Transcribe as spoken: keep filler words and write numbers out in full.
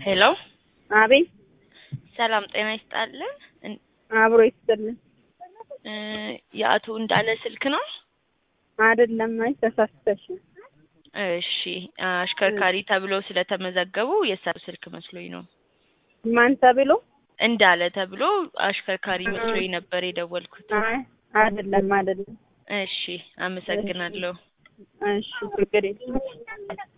ሄሎ አቤት ሰላም ጤና ይስጣልን። አብሮ ይስጥልን። እ የአቶ እንዳለ ስልክ ነው? አይደለም፣ አይ ተሳስተሽ። እሺ አሽከርካሪ ተብሎ ስለተመዘገቡ የሰው ስልክ መስሎኝ ነው። ማን ተብሎ? እንዳለ ተብሎ አሽከርካሪ መስሎኝ ነበር የደወልኩት። አይ አይደለም አይደለም። እሺ አመሰግናለሁ። እሺ ችግር የለም።